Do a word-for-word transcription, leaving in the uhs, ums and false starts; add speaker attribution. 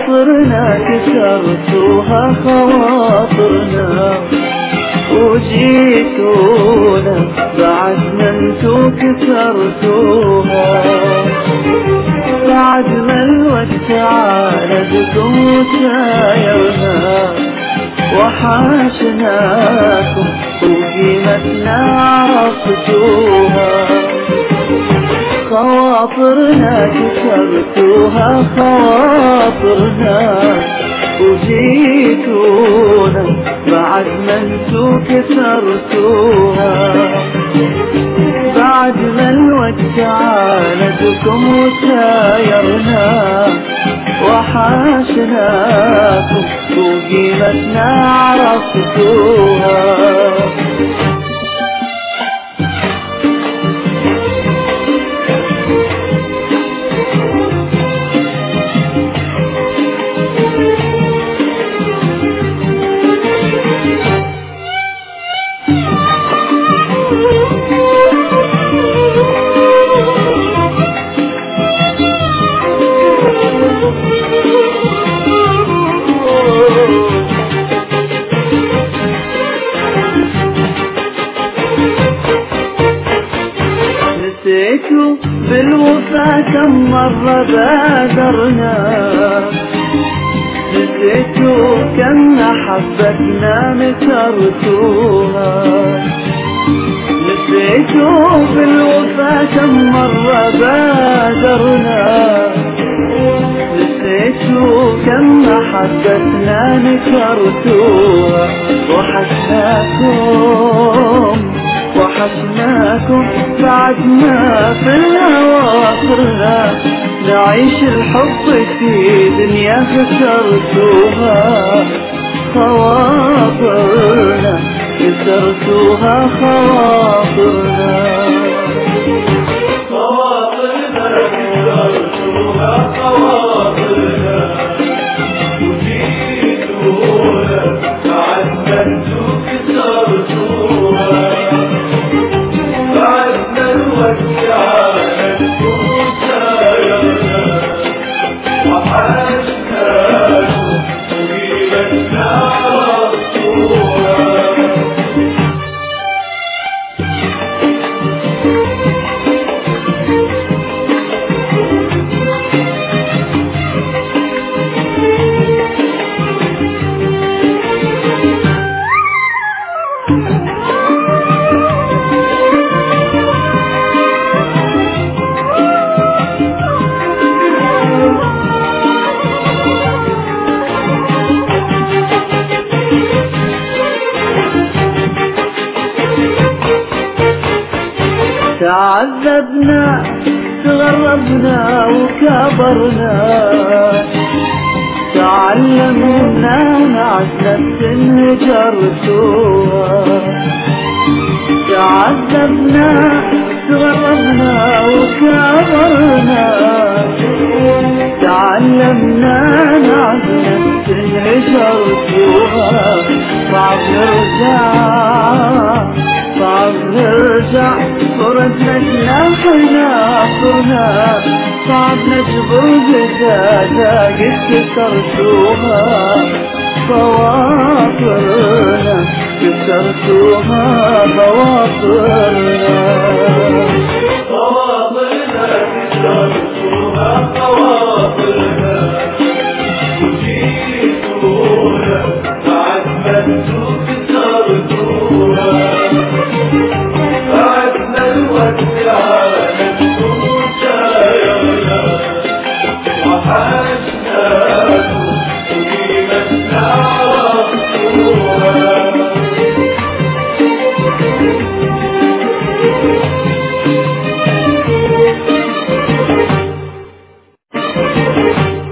Speaker 1: خواطرنا كسرتوها خواطرنا وجيتونا بعد ما انتو كسرتوها، بعد ما الوقت عاندكم وسايرنا وحاشناكم وقيمتنا عرفتوها. خواطرنا كسرتوها خواطرنا وجيتونا بعد ما انتو كسرتوها، بعد ما الوقت عاندكم وسايرنا وحاشناكم وقيمتنا عرفتوها. نسيتوا بالوفا كم مرة بادرنا، نسيتوا كم محبتنا نكرتوها، نسيتوا بالوفا كم مرة بادرنا، نسيتوا كم محبتنا نكرتوها. وحشناكم وحشناكم بعد ما في الهوى صرنا نعيش الحب في دنيا خسرتوها. خواطرنا كسرتوها خواطرنا، خواطرنا كسرتوها خواطرنا وجيتونا بعد ما انتو كسرتوها، تعذبنا تغربنا وكبرنا، تعلمنا نعز نفس هجرتوها. تعذبنا تغربنا وكبرنا، تعلمنا نعز نفس هجرتوها. صعب نرجع صعب نرجع صرنا جناحنا صرنا، صعب نجبر جدادا قد كسرتوها. خواطرنا كسرتوها خواطرنا.